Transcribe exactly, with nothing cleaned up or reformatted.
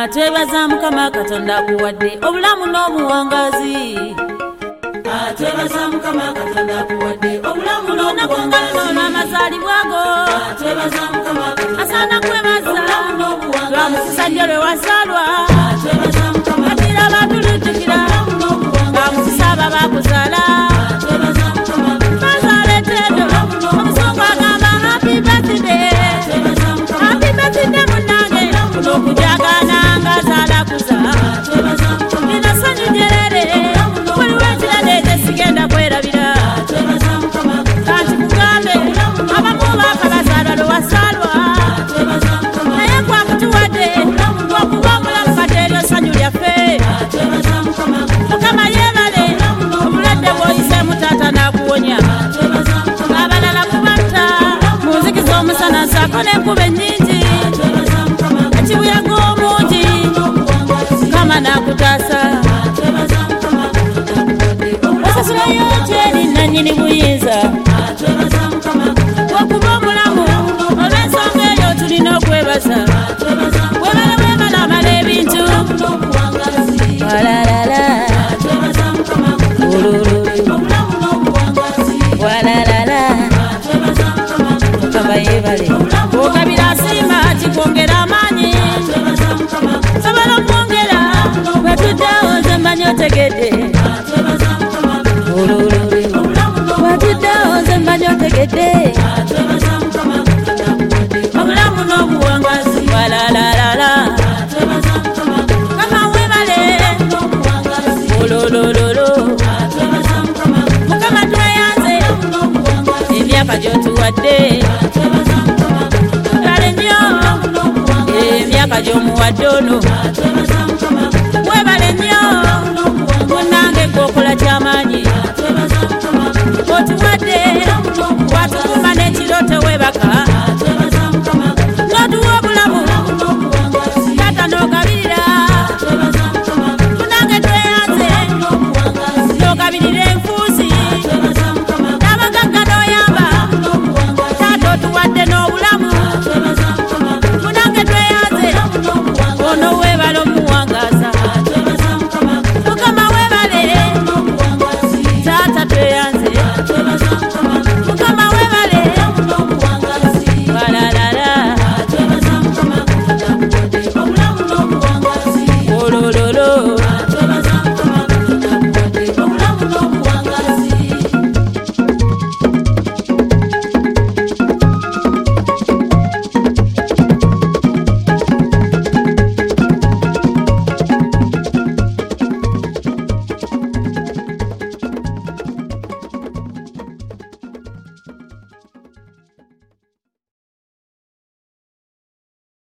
Atwebaza Mukama Katonda akuwadde obulamu n'obuwangazi. Atwebaza Mukama Katonda akuwadde obulamu n'obuwangazi. N'amazaalibwa go Atwebaza Mukama Katonda asaana kwebaza obulamu n'obuwangazi. lwa musisajja lwe wasaalwa. Atwebaza Mukama Atira abatulutukira bamusisa aba bakuzaala. Atwebaza Mukama Bazaala etteedo omusungu agamba happy birthday. Atwebaza Mukama Happy birthday munnange okujagana nga azaala kuza. Atwebaza Mukama Nina ssanyu nyerere waliwo ekirala ekyesigenda kwerabira. Atwebaza Mukama Kanti kugambe abamu baaka bazaala lwe wasaalwa. Atwebaza Mukama Naye gwakutuwadde okuba omulamu kati eryo ssanyu lyaffe. Atwebaza Mukama Mukama yeebale obulwadde bw'oyiseemu taata n'akuwonya. Atwebaza Mukama Abalala kubatta mu nzikiza omusana ssaako n'enkuba ennyingi. Atwebaza Mukama Ekibuyaga omungi Mukama n'akutaasa. Atwebaza Mukama Osasulayo kyeri nannyini buyinza Atwebaza Mukama okuba omulamu olw'ensonga eyo tulina okwebaza. Atwebaza Webale webale amala ebintu n'obuwangazi. walalala Atwebaza Mukama ululu obulamu n'obuwangazi. walalala Atwebaza Mukama Mukama yeebale okabira asiima kikwongera amaanyi. Atwebaza Mukama Sobola okwongera watuddewo nze mmanyi otegedde. Atwebaza Mukama Ululu obulamu n'obuwangazi. watuddewo nze mmanyi otegedde. Atwebaza Mukama Obulamu n'obuwangazi walalalala Atwebaza Mukama Mukama weebale n'obuwangazi. ululululu Atwebaza Mukama Mukama tweyanze n'obuwangazi. emyaka gy'otuwadde. Atwebaza Mukama Kale nnyo n'obuwangazi. emyaka gy'omuwadde ono Atwebaza